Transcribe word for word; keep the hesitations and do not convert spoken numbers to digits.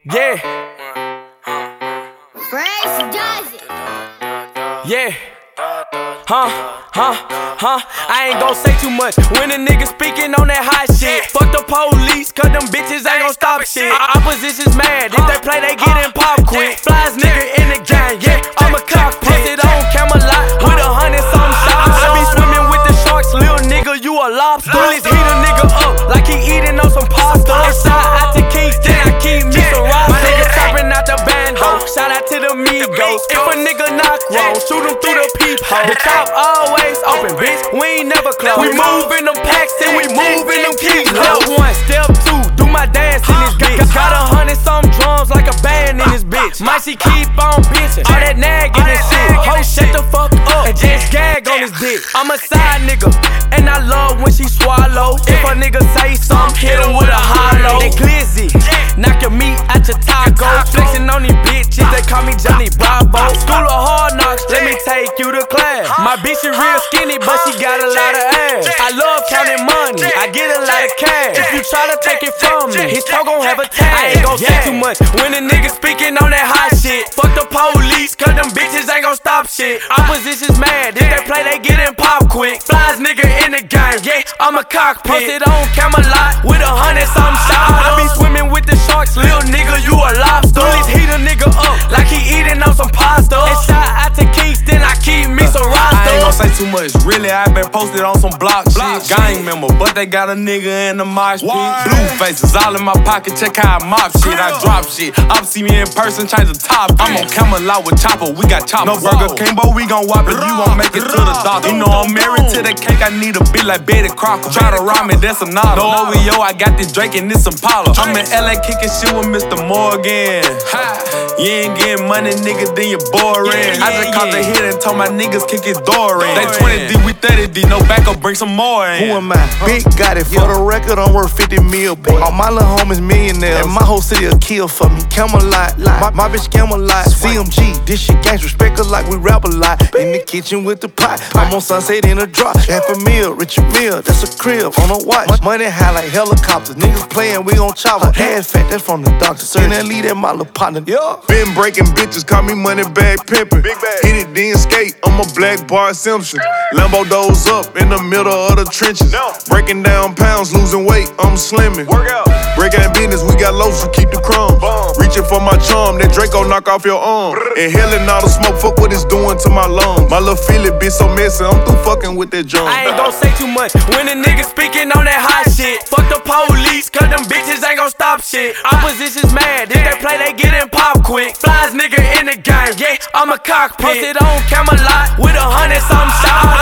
Yeah. Brace does it. Yeah. Huh, huh, huh. I ain't gon' say too much when a nigga speaking on that hot shit. Fuck the police, cause them bitches ain't gon' stop shit. Opposition's mad, if they play, they get in pop quick. Flies nigga in the gang, yeah, I'm a cock. Posted on Camelot with a hundred some shots. I be swimming with the sharks, little nigga, you a lobster. Bullies heat a nigga up like he eating on some pasta. Inside out to Kingston, I keep me some roster. My nigga chopping out the bando, shout out to the Migos. If a nigga knock wrong, shoot him through the peephole. The top always open, bitch, we ain't never close. We move in them packs and we move in them keys. Step one, step two, do my dance in this bitch. Got a hundred some drums like a band in this bitch. Might she keep on bitchin', all that nagging and shit. Ho, shut the fuck up and just gag on his dick. I'm a side nigga, and I love when she swallow. If a nigga say something, hit him with a hollow. They glizzy, knock your meat out your taco. Flexing on these bitches, they call me Johnny Bravo. School of hard knocks, let me take you to class. My bitch is real skinny, but she got a lot of ass. I love counting money, I get a lot of cash. If you try to take it from me, his toe gon' have a tag. I ain't gon' say too much when a nigga speaking on that hot shit. Fuck the police, cause them bitches ain't gon' stop shit. Opposition's mad, if they play, they get in pop quick. Flies nigga in the game, yeah, I'm a cockpit. Posted on Camelot with a hundred some shots. I be swimming with the sharks, little nigga, you a lobster. Bullies heat a nigga up like he eating on some pasta. And shout out to Kingston, I keep me some roster. I ain't gon' say too much, really, I been posted on some block shit. Gang member, but they got a nigga in the mosh pit. Blue faces all in my pocket, check how I mop shit. I drop shit, I'll see me in person, change the top. I'm on Camelot with Chopper, we got Chopper. No Burger King, but we gon' whop it, you won't make it to the doctor. You know I'm married to the cake, I need a bit like Betty Crocker. Try to rob me, that's a nod. No O V O, I got this Drake and this Impala. I'm in L A kicking shit with Mister Morgan. You ain't getting money, nigga, then you boring. I just caught the hit and told my niggas kick his door in. They twenty D, we thirty D, no backup, bring some more in. Who am I? Big got it. For the record, I'm worth fifty mil, boy. All my little homies millionaires, and my whole city a kill for me. Camelot, my, my bitch Camelot. C M G, this shit gangs, respect us like we rap a lot. In the kitchen with the pot, I'm on Sunset in a drop. Half a meal, Richard Mill, that's a crib on a watch. Money high like helicopters, niggas playing, we gon' chop her. Ass fat, that's from the doctor. Send that lead at my little partner. Yeah. Been breaking bitches, call me money bag pimpin'. Hit it, then skate, I'm a black Bart Simpson. Lambo doors up in the middle of the trenches. Breaking down pounds, losing weight, I'm slimming. Break out business, we got loaves to keep the crumbs. Reaching for my charm, that Draco knock off your arm. Inhaling all the smoke, fuck what it's doing to my lungs. My little feeling bitch so messy, I'm through fucking with that junk. I ain't gon' say too much when a nigga speaking on that hot shit. Fuck the police, cause them bitches ain't gon' stop shit. Opposition's mad, if they play, they get in pop quick. Flies nigga in the game, yeah, I'm a cockpit. Posted on Camelot with a hundred some shots.